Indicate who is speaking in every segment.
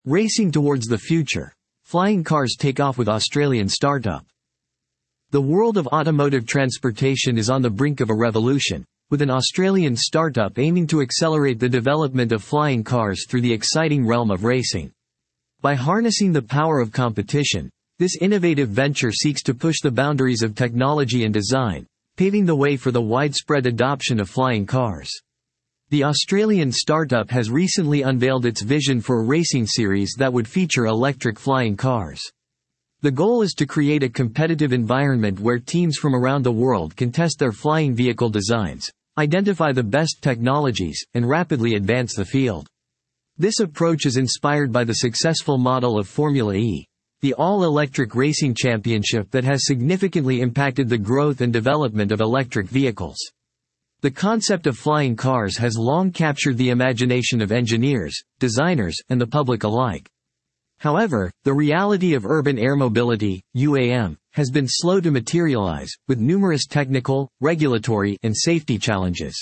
Speaker 1: Racing towards the future. Flying cars take off with Australian startup. The world of automotive transportation is on the brink of a revolution, with an Australian startup aiming to accelerate the development of flying cars through the exciting realm of racing. By harnessing the power of competition, this innovative venture seeks to push the boundaries of technology and design, paving the way for the widespread adoption of flying cars. The Australian startup has recently unveiled its vision for a racing series that would feature electric flying cars. The goal is to create a competitive environment where teams from around the world can test their flying vehicle designs, identify the best technologies, and rapidly advance the field. This approach is inspired by the successful model of Formula E, the all-electric racing championship that has significantly impacted the growth and development of electric vehicles. The concept of flying cars has long captured the imagination of engineers, designers, and the public alike. However, the reality of urban air mobility, UAM, has been slow to materialize, with numerous technical, regulatory, and safety challenges.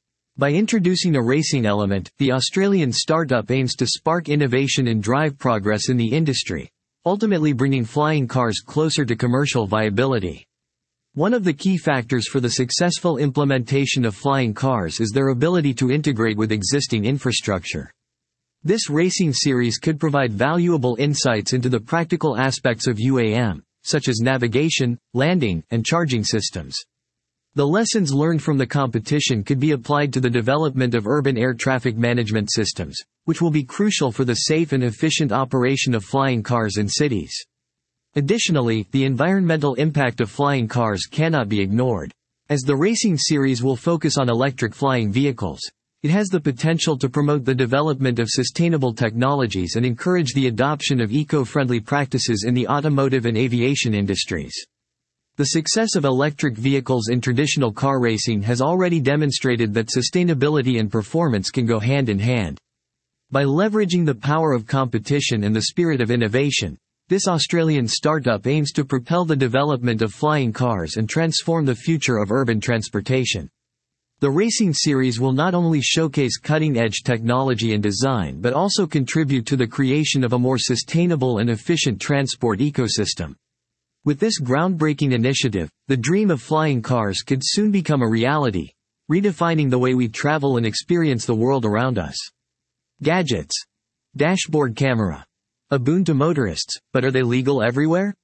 Speaker 1: By introducing a racing element, the Australian startup aims to spark innovation and drive progress in the industry, ultimately bringing flying cars closer to commercial viability. One of the key factors for the successful implementation of flying cars is their ability to integrate with existing infrastructure. This racing series could provide valuable insights into the practical aspects of UAM, such as navigation, landing, and charging systems. The lessons learned from the competition could be applied to the development of urban air traffic management systems, which will be crucial for the safe and efficient operation of flying cars in cities. Additionally, the environmental impact of flying cars cannot be ignored. As the racing series will focus on electric flying vehicles, it has the potential to promote the development of sustainable technologies and encourage the adoption of eco-friendly practices in the automotive and aviation industries. The success of electric vehicles in traditional car racing has already demonstrated that sustainability and performance can go hand in hand. By leveraging the power of competition and the spirit of innovation, this Australian startup aims to propel the development of flying cars and transform the future of urban transportation. The racing series will not only showcase cutting-edge technology and design but also contribute to the creation of a more sustainable and efficient transport ecosystem. With this groundbreaking initiative, the dream of flying cars could soon become a reality, redefining the way we travel and experience the world around us. Gadgets. Dashboard camera. A boon to motorists, but are they legal everywhere?